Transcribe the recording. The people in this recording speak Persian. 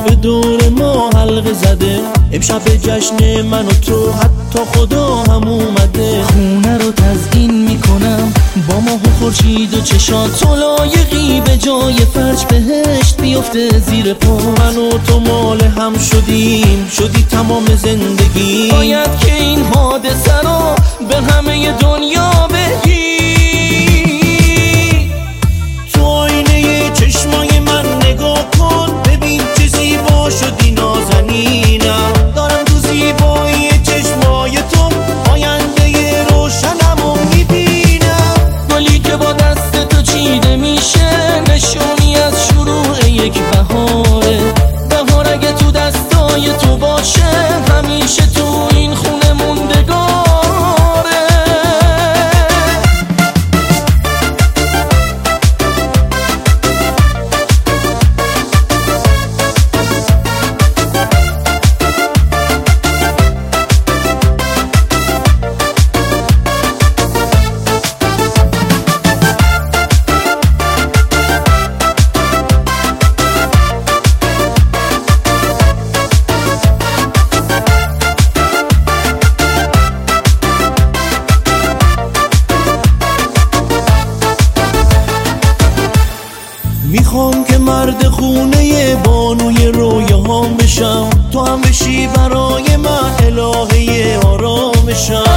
به دور ما حلقه زده. امشب جشن من و تو حتی خدا هم اومده. خونه رو تزیین میکنم با ماه و خورشید و چشات، تو لایقی به جای فرش بهشت بیفته زیر پا. من و تو مال هم شدیم، شدی تمام زندگی. باید که این حادثه رو به همه دنیا بگی. تو آینه چشمای من نگاه کن، ببین چه زیبا شدی نازنینم. دارم تو زیبایی چشمای تو آینده روشنمو میبینم. گلی که با دست تو چیده میشه نشونی از شروع یک بهاره. بهار اگه تو دستای تو باشه همیشه تو این خونه موندگاره. میخوام که مرد خونه بانوی رویاهام بشم، تو هم بشی برای من الهه آرامشم.